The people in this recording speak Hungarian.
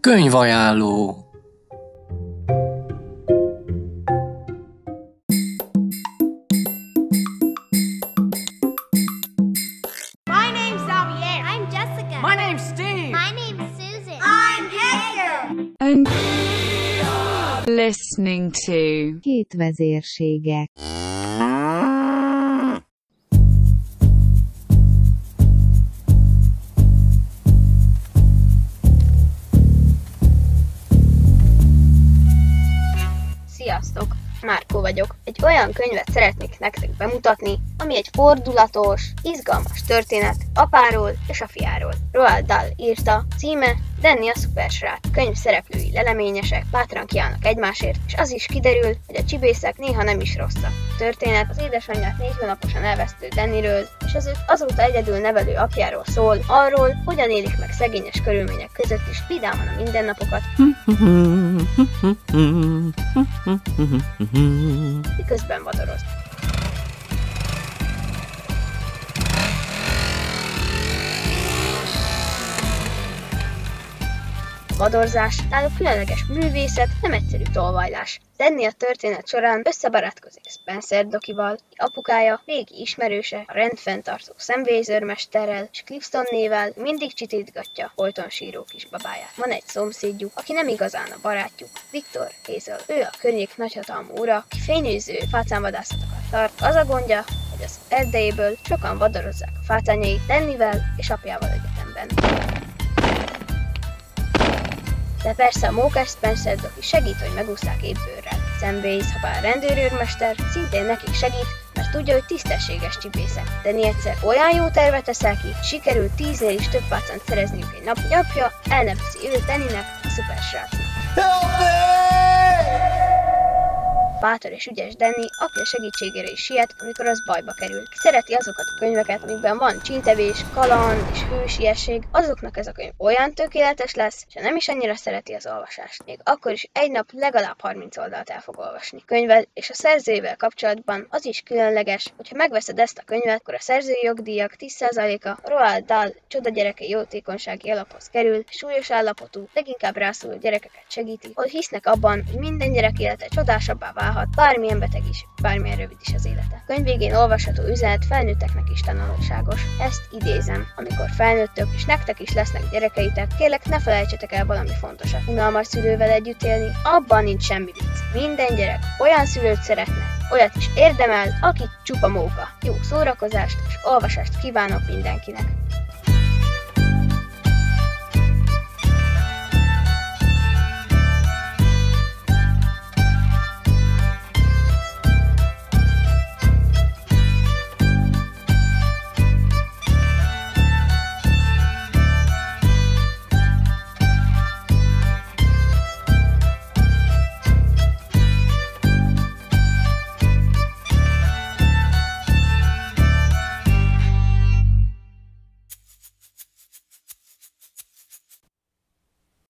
Könyvajánló. My name's Xavier. I'm Jessica. My name's Steve. My name's Susan. I'm Hector. And listening to Két vezérségek. Sziasztok! Márkó vagyok. Egy olyan könyvet szeretnék nektek bemutatni, ami egy fordulatos, izgalmas történet apáról és a fiáról. Roald Dahl írta, címe Danny a szupersrác. Könyv szereplői leleményesek, bátran kiállnak egymásért, és az is kiderül, hogy a csibészek néha nem is rosszak. A történet az édesanyját 4 hónaposan elvesztő Dannyről, és az őt azóta egyedül nevelő apjáról szól, arról, hogyan élik meg szegényes körülmények között is vidáman a mindennapokat, miközben vadoroz. Vadorzás, náluk különleges művészet, nem egyszerű tolvajlás. Danny a történet során összebarátkozik Spencer Dokival, apukája, régi ismerőse, a rendfenntartó szemvélyzőrmesterrel, és Clifton nével mindig csitítgatja folyton síró kisbabáját. Van egy szomszédjuk, aki nem igazán a barátjuk, Viktor Hazel. Ő a környék nagyhatalmú ura, aki fényűző fácánvadászatokat tart. Az a gondja, hogy az erdejéből sokan vadorozzák a fácányait Dannyvel és apjával egyetemben. De persze a mókás Spencer Doki segít, hogy megúszszák épbőrrel. Sam Weiss, ha bár rendőrőrmester, szintén nekik segít, mert tudja, hogy tisztességes csibészek. Danny egyszer olyan jó tervet teszel ki, sikerült 10-nél is több fácant szerezniük egy nap, hogy apja elnevezi őt Dannynek, a szupersrácnak. Bátor és ügyes Danny apja segítségére is siet, amikor az bajba kerül. Szereti azokat a könyveket, amikben van csintevés, kaland és hősiesség, azoknak ez a könyv olyan tökéletes lesz, és nem is annyira szereti az olvasást. Még akkor is egy nap legalább 30 oldalt el fog olvasni. Könyved és a szerzőjével kapcsolatban az is különleges, hogyha megveszed ezt a könyvet, akkor a szerzői jogdíjak 10%-a Roald Dahl Csodagyereke jótékonysági alaphoz kerül, súlyos állapotú, leginkább rászoruló gyerekeket segíti, hogy hisznek abban, hogy minden gyerek élete csodásabbá válhat, bármilyen beteg is, bármilyen rövid is az élete. A könyv végén olvasható üzenet felnőtteknek is tanulságos. Ezt idézem, amikor felnőttök és nektek is lesznek gyerekeitek, kérlek ne felejtsetek el valami fontosat. Unalmas szülővel együtt élni, abban nincs semmi vicc. Minden gyerek olyan szülőt szeretne, olyat is érdemel, aki csupa móka. Jó szórakozást és olvasást kívánok mindenkinek!